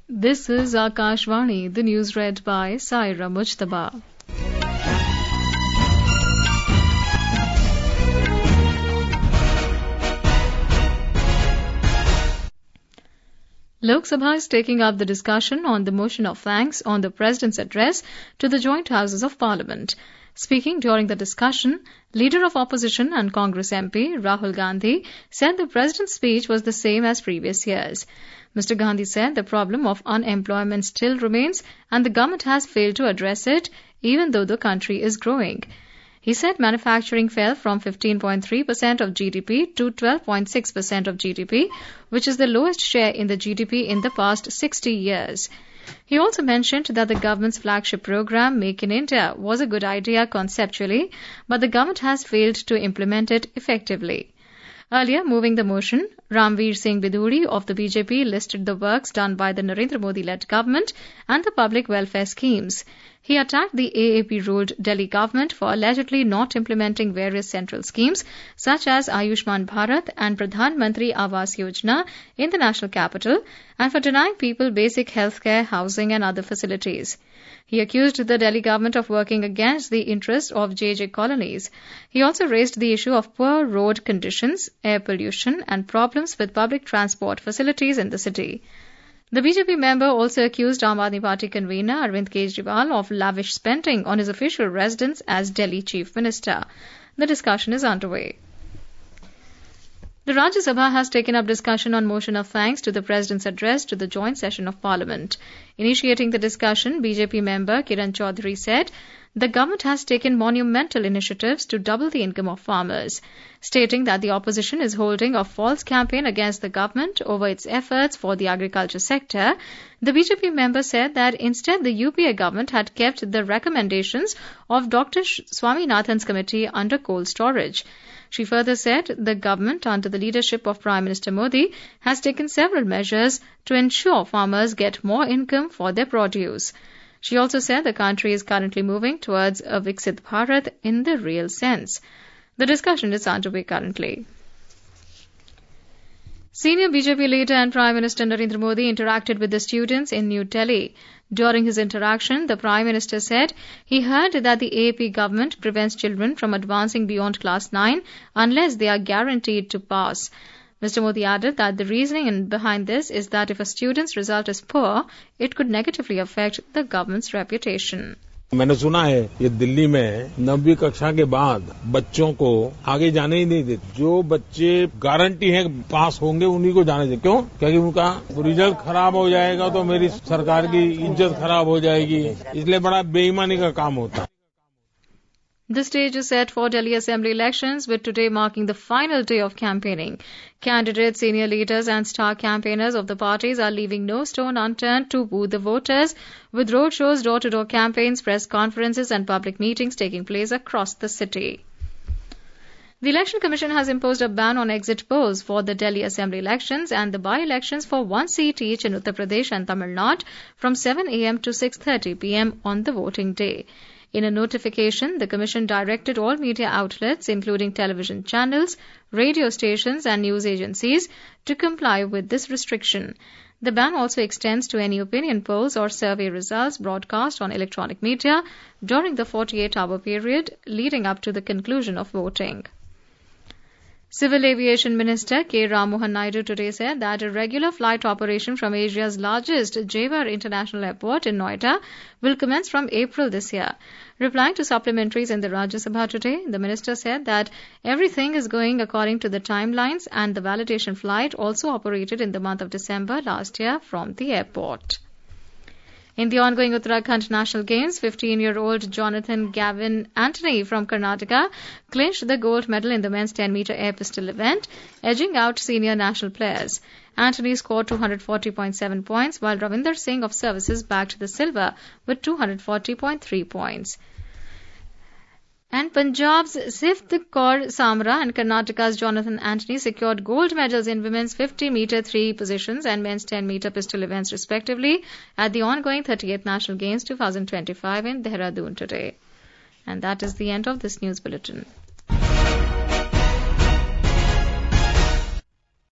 This is Akashvani, the news read by Saira Mujtaba. Lok Sabha is taking up the discussion on the motion of thanks on the President's address to the joint houses of Parliament. Speaking during the discussion, Leader of Opposition and Congress MP Rahul Gandhi said the President's speech was the same as previous years. Mr. Gandhi said the problem of unemployment still remains and the government has failed to address it even though the country is growing. He said manufacturing fell from 15.3% of GDP to 12.6% of GDP, which is the lowest share in the GDP in the past 60 years. He also mentioned that the government's flagship program, Make in India, was a good idea conceptually, but the government has failed to implement it effectively. Earlier, moving the motion, Ramveer Singh Biduri of the BJP listed the works done by the Narendra Modi-led government and the public welfare schemes. He attacked the AAP-ruled Delhi government for allegedly not implementing various central schemes such as Ayushman Bharat and Pradhan Mantri Awas Yojana in the national capital and for denying people basic healthcare, housing and other facilities. He accused the Delhi government of working against the interests of JJ colonies. He also raised the issue of poor road conditions, air pollution and problems with public transport facilities in the city. The BJP member also accused Aam Aadmi Party convener Arvind Kejriwal of lavish spending on his official residence as Delhi Chief Minister. The discussion is underway. The Rajya Sabha has taken up discussion on motion of thanks to the President's address to the joint session of Parliament. Initiating the discussion, BJP member Kiran Chaudhary said the government has taken monumental initiatives to double the income of farmers, stating that the opposition is holding a false campaign against the government over its efforts for the agriculture sector. The BJP member said that instead the UPA government had kept the recommendations of Dr. Swaminathan's committee under cold storage. She further said the government, under the leadership of Prime Minister Modi, has taken several measures to ensure farmers get more income for their produce. She also said the country is currently moving towards a Viksit Bharat in the real sense. The discussion is underway currently. Senior BJP leader and Prime Minister Narendra Modi interacted with the students in New Delhi. During his interaction, the Prime Minister said he heard that the AAP government prevents children from advancing beyond class 9 unless they are guaranteed to pass. Mr. Modi added that the reasoning behind this is that if a student's result is poor, it could negatively affect the government's reputation. मैंने सुना है ये दिल्ली में 9वीं कक्षा के बाद बच्चों को आगे जाने ही नहीं देते। जो बच्चे गारंटी है पास होंगे उन्हीं को जाने देते। क्यों? क्योंकि उनका रिजल्ट खराब हो जाएगा तो मेरी सरकार की इज्जत खराब हो जाएगी, इसलिए बड़ा बेईमानी का काम होता है। The stage is set for Delhi Assembly elections, with today marking the final day of campaigning. Candidates, senior leaders and star campaigners of the parties are leaving no stone unturned to woo the voters, with roadshows, door-to-door campaigns, press conferences and public meetings taking place across the city. The Election Commission has imposed a ban on exit polls for the Delhi Assembly elections and the by-elections for one seat each in Uttar Pradesh and Tamil Nadu from 7 a.m. to 6:30 p.m. on the voting day. In a notification, the Commission directed all media outlets, including television channels, radio stations and news agencies, to comply with this restriction. The ban also extends to any opinion polls or survey results broadcast on electronic media during the 48-hour period leading up to the conclusion of voting. Civil Aviation Minister K. Ram Mohan Naidu today said that a regular flight operation from Asia's largest Jewar International Airport in Noida will commence from April this year. Replying to supplementaries in the Rajya Sabha today, the minister said that everything is going according to the timelines and the validation flight also operated in the month of December last year from the airport. In the ongoing Uttarakhand National Games, 15-year-old Jonathan Gavin Anthony from Karnataka clinched the gold medal in the men's 10-meter air pistol event, edging out senior national players. Anthony scored 240.7 points, while Ravinder Singh of Services bagged the silver with 240.3 points. And Punjab's Sift Kaur Samra and Karnataka's Jonathan Anthony secured gold medals in women's 50-meter 3 positions and men's 10-meter pistol events respectively at the ongoing 38th National Games 2025 in Dehradun today. And that is the end of this news bulletin.